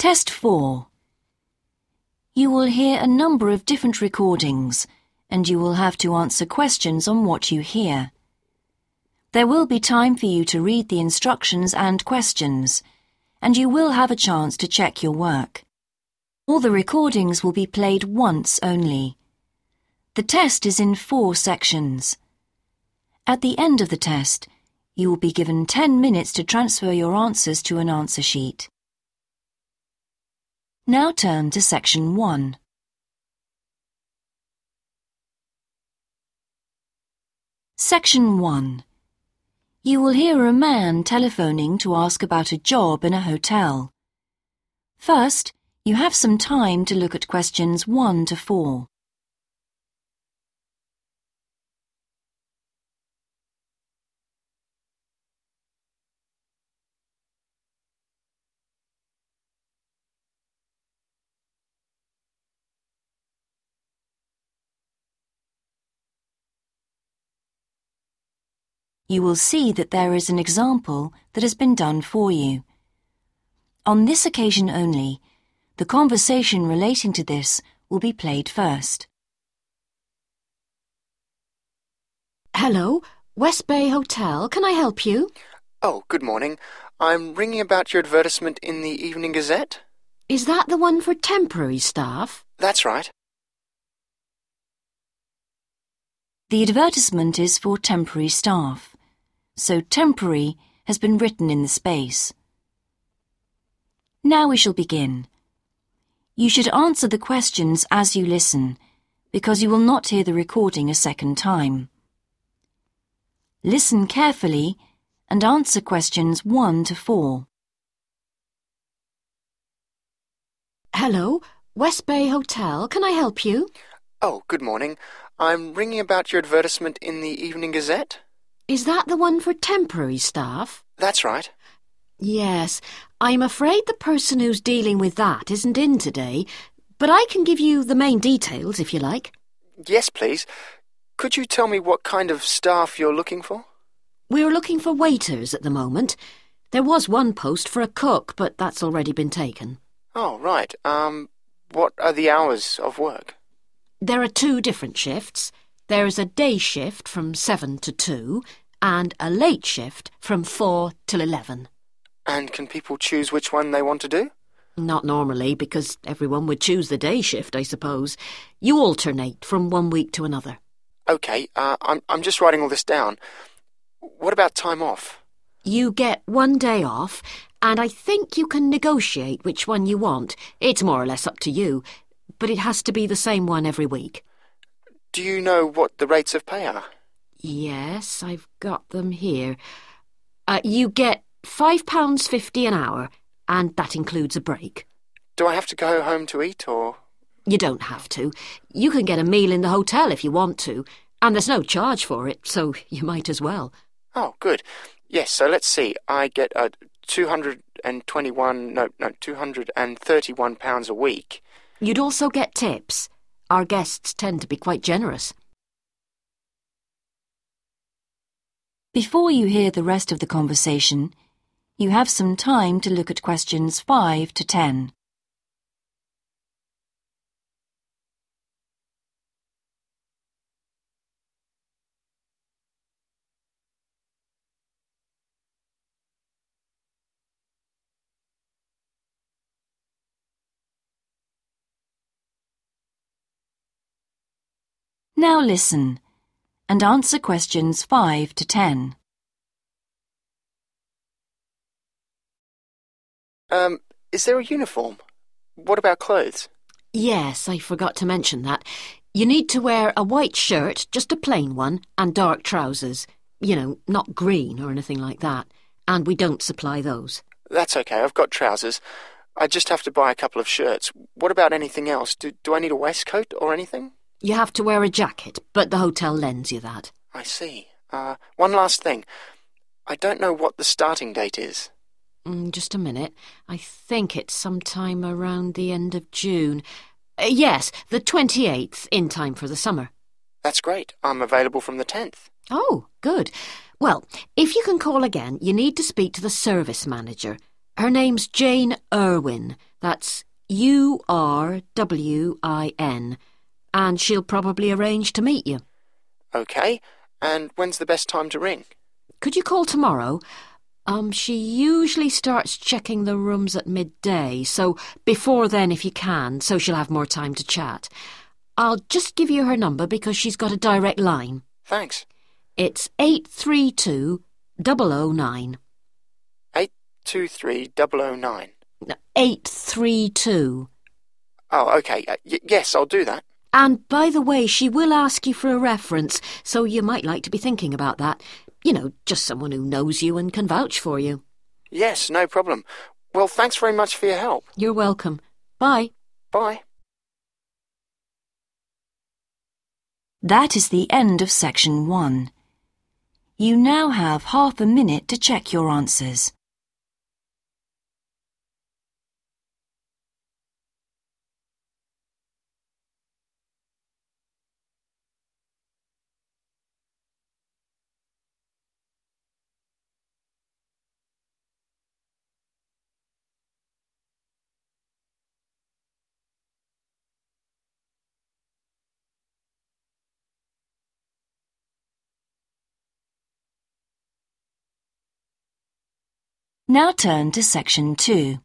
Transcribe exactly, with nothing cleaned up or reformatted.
Test four. You will hear a number of different recordings, and you will have to answer questions on what you hear. There will be time for you to read the instructions and questions, and you will have a chance to check your work. All the recordings will be played once only. The test is in four sections. At the end of the test, you will be given ten minutes to transfer your answers to an answer sheet. Now turn to section one. Section one. You will hear a man telephoning to ask about a job in a hotel. First, you have some time to look at questions one to four. You will see that there is an example that has been done for you. On this occasion only, the conversation relating to this will be played first. Hello, West Bay Hotel. Can I help you? Oh, good morning. I'm ringing about your advertisement in the Evening Gazette. Is that the one for temporary staff? That's right. The advertisement is for temporary staff, so temporary has been written in the space. Now we shall begin. You should answer the questions as you listen, because you will not hear the recording a second time. Listen carefully and answer questions one to four. Hello, West Bay Hotel. Can I help you? Oh, good morning. I'm ringing about your advertisement in the Evening Gazette. Is that the one for temporary staff? That's right. Yes, I'm afraid the person who's dealing with that isn't in today, but I can give you the main details if you like. Yes, please. Could you tell me what kind of staff you're looking for? We're looking for waiters at the moment. There was one post for a cook, but that's already been taken. Oh, right. Um, what are the hours of work? There are two different shifts. There is a day shift from seven to two and a late shift from four till eleven. And can people choose which one they want to do? Not normally, because everyone would choose the day shift, I suppose. You alternate from one week to another. OK, uh, I'm, I'm just writing all this down. What about time off? You get one day off, and I think you can negotiate which one you want. It's more or less up to you, but it has to be the same one every week. Do you know what the rates of pay are? Yes, I've got them here. Uh, you get five pounds fifty an hour, and that includes a break. Do I have to go home to eat, or...? You don't have to. You can get a meal in the hotel if you want to, and there's no charge for it, so you might as well. Oh, good. Yes, so let's see. I get uh, two hundred twenty-one, no, no, two hundred thirty-one pounds a week. You'd also get tips. Our guests tend to be quite generous. Before you hear the rest of the conversation, you have some time to look at questions five to ten. Now listen and answer questions five to ten. Um, is there a uniform? What about clothes? Yes, I forgot to mention that. You need to wear a white shirt, just a plain one, and dark trousers. You know, not green or anything like that. And we don't supply those. That's okay, I've got trousers. I just have to buy a couple of shirts. What about anything else? Do, do I need a waistcoat or anything? You have to wear a jacket, but the hotel lends you that. I see. Uh, one last thing. I don't know what the starting date is. Mm, just a minute. I think it's sometime around the end of June. Uh, yes, the twenty-eighth, in time for the summer. That's great. I'm available from the tenth. Oh, good. Well, if you can call again, you need to speak to the service manager. Her name's Jane Irwin. That's U R W I N. And she'll probably arrange to meet you. OK. And when's the best time to ring? Could you call tomorrow? Um, she usually starts checking the rooms at midday, so before then if you can, so she'll have more time to chat. I'll just give you her number because she's got a direct line. Thanks. It's eight three two, zero zero nine. eight two three, zero zero nine. eight three two. Oh, OK. Uh, y- yes, I'll do that. And by the way, she will ask you for a reference, so you might like to be thinking about that. You know, just someone who knows you and can vouch for you. Yes, no problem. Well, thanks very much for your help. You're welcome. Bye. Bye. That is the end of section one. You now have half a minute to check your answers. Now turn to section two.